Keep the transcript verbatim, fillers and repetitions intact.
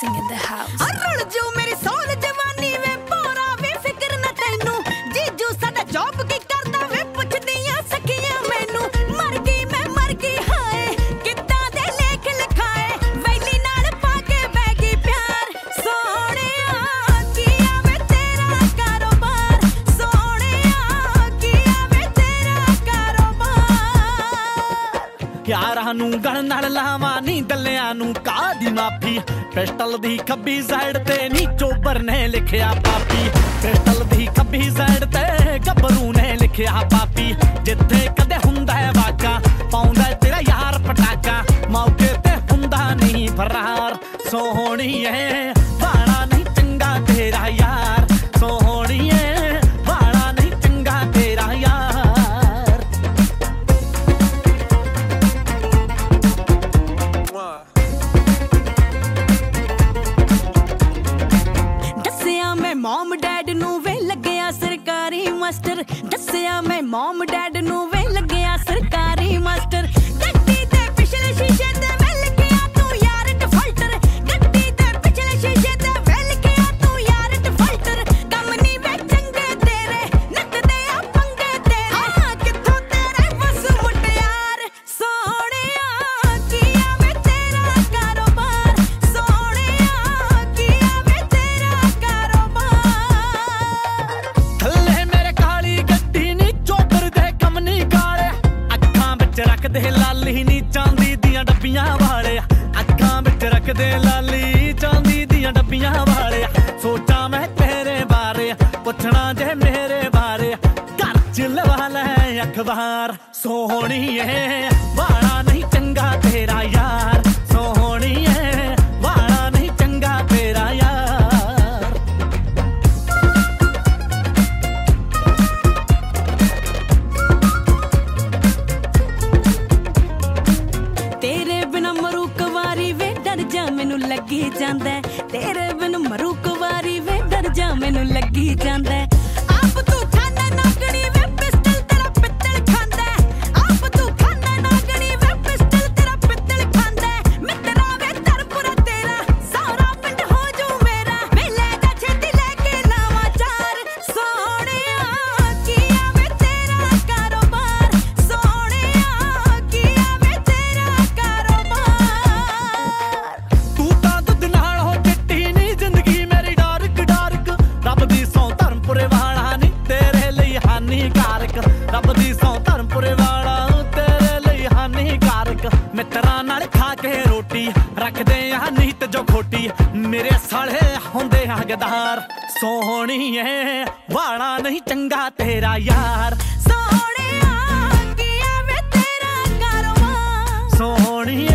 dancing in the house. ਰੁਲ ਜੂ ਮੇਰੀ ਸੋਲ ਜਵਾਨੀ ਵੇ ਪੋਰਾ ਵੇ ਫਿਕਰ ਨਾ ਤੈਨੂੰ ਜੀਜੂ ਸਾਡਾ ਜੌਬ ਕੀ ਕਰਦਾ ਵੇ ਪੁੱਛਦੀਆਂ ਸਖੀਆਂ ਮੈਨੂੰ ਮਰ ਗਈ ਮੈਂ ਮਰ ਗਈ ਹਾਏ ਕਿੱਦਾਂ ਦੇ ਲੇਖ ਲਿਖਾਏ ਵੈਲੀ ਨਾਲ ਪਾ ਕੇ ਬਹਿ ਗਈ ਪਿਆਰ ਸੋਹਣਿਆ ਕੀ ਆਵੇ ਤੇਰਾ ਕਾਰੋਬਾਰ ਸੋਹਣਿਆ ਕੀ ਆਵੇ ਤੇਰਾ ਕਾਰੋਬਾਰ ਯਾਰਾਂ ਨੂੰ ਗਣ ਨਾਲ ਲਾਵਾਂ ਨੀ ਦੱਲਿਆਂ ਨੂੰ ਕਾਦੀ ਮਾਫੀ ਪਿਸਟਲ ਦੀ ਖੱਬੀ ਸਾਈਡ ਤੇ ਨੀ ਚੋਬਰ ਨੇ ਲਿਖਿਆ ਪਾਪੀ ਪਿਸਟਲ ਦੀ ਖੱਬੀ ਸਾਈਡ ਤੇ ਗੱਭਰੂ ਨੇ ਲਿਖਿਆ ਪਾਪੀ ਜਿੱਥੇ ਕਦੇ ਹੁੰਦਾ ਹੈ ਵਾਕਾ ਪਾਉਂਦਾ ਤੇਰਾ ਯਾਰ ਪਟਾਕਾ ਮੌਕੇ ਤੇ ਹੁੰਦਾ ਨਹੀਂ ਫਰਾਰ ਸੋਹਣੀਏ ਬਾਣਾ ਨਹੀਂ ਚੰਗਾ ਤੇਰਾ ਯਾਰ ਸੋਹਣੀਏ ਬਾਣਾ ਨਹੀਂ ਚੰਗਾ ਤੇਰਾ ਯਾਰ ਮੌਮ ਡੈਡ ਨੂੰ ਵੇ ਲੱਗਿਆ ਸਰਕਾਰੀ ਮਾਸਟਰ ਦੱਸਿਆ ਮੈਂ ਮੌਮ ਡੈਡ ਨੂੰ ਵੇ ਲੱਗਿਆ ਸਰਕਾਰੀ ਮਾਸਟਰ ਗੱਡੀ ਤੇ ਪਿਛਲੇ ਸ਼ੀਸ਼ੇ ਤੇ ਵੇ ਲਿਖਿਆ ਤੂੰ ਯਾਰ ਡਿਫਾਲਟਰ ਗੱਡੀ ਤੇ ਪਿਛਲੇ ਸ਼ੀਸ਼ੇ ਤੇ ਵੇ ਲਿਖਿਆ ਤੂੰ ਯਾਰ ਡਿਫਾਲਟਰ ਕੰਮ ਨਹੀਂ ਵੇ ਚੰਗੇ ਤੇਰੇ ਨੱਚਦੇ ਆ ਪੰਗੇ ਤੇਰੇ ਹਾਂ ਕਿੱਥੋਂ ਤੇਰੇ ਬਸ ਮੁਟਿਆਰ ਸੋਹਣਿਆ ਕੀ ਆਵੇ ਤੇਰਾ ਕਾਰੋਬਾਰ ਸੋਹਣਿਆ ਕੀ ਆਵੇ ਤੇਰਾ ਕਾਰੋਬਾਰ ਰੱਖਦੇ ਲਾਲੀ ਨੀ ਚਾਂਦੀ ਦੀਆਂ ਡੱਬੀਆਂ ਵਾਲੇ ਅੱਖਾਂ ਵਿੱਚ ਰੱਖਦੇ ਲਾਲੀ ਚਾਂਦੀ ਦੀਆਂ ਡੱਬੀਆਂ ਵਾਲੇ ਸੋਚਾਂ ਮੈਂ ਤੇਰੇ ਬਾਰੇ ਪੁੱਛਣਾ ਜੇ ਮੇਰੇ ਬਾਰੇ ਘਰ ਚ ਲਵਾ ਲੈ ਅਖਬਾਰ ਸੋਹਣੀਏ ਵਾਲਾ ਨਹੀਂ ਚੰਗਾ ਤੇਰਾ ਯਾਰ ਸੋਹਣੀਏ ਵਾਲਾ ਨਹੀਂ ਚੰਗਾ ਤੇਰਾ ਯਾਰ ਮੈਨੂੰ ਲੱਗੀ ਜਾਂਦਾ ਤੇਰੇ ਬਿਨ ਮਰੂ ਕੁਵਾਰੀ ਵੇ ਡਰ ਜਾ ਮੈਨੂੰ ਲੱਗੀ ਜਾਂਦਾ ਆਪ ਤੂੰ ਖਾਨਾ ਨਾਗਣੀ ਵੇ ਪਿਸਟਲ ਤੇਰਾ ਪਿੱਤਲ ਖਾਂਦਾ ਆਪ ਤੂੰ ਖਾਨਾ ਨਾਗਣੀ ਵੇ ਪਿਸਟਲ ਤੇਰਾ ਪਿੱਤਲ ਖਾਂਦਾ ਮਿੱਤਰਾ ਵੇ ਤਰਪੁਰਾ ਤੇਰਾ ਸਾਰਾ ਪਿੰਡ ਹੋ ਜੂ ਮੇਰਾ ਵੇ ਲੈ ਜਾ ਛੇਤੀ ਲੈ ਕੇ ਲਾਵਾਂ ਚਾਰ ਸੋਹਣਿਆ ਕੀ ਆਵੇ ਤੇਰਾ ਕਾਰੋਬਾਰ ਸੋਹਣਿਆ ਕੀ ਆਵੇ ਤੇਰਾ ਕਾਰੋਬਾਰ ਰੱਬ ਦੀ ਸੌ ਧਰਮਪੁਰੇ ਵਾਲਾ ਤੇਰੇ ਲਈ ਹਾਨੀਕਾਰਕ ਮਿੱਤਰਾਂ ਨਾਲ ਖਾ ਕੇ ਰੋਟੀ ਰੱਖਦੇ ਆ ਨੀਤ ਜੋ ਖੋਟੀ ਮੇਰੇ ਸਾਲੇ ਹੁੰਦੇ ਆ ਗਦਾਰ ਸੋਹਣੀਏ ਵਾਲਾ ਨਹੀਂ ਚੰਗਾ ਤੇਰਾ ਯਾਰ ਸੋਹਣਿਆ ਕੀ ਆਵੇ ਤੇਰਾ ਕਾਰੋਬਾਰ ਸੋਹਣੀਏ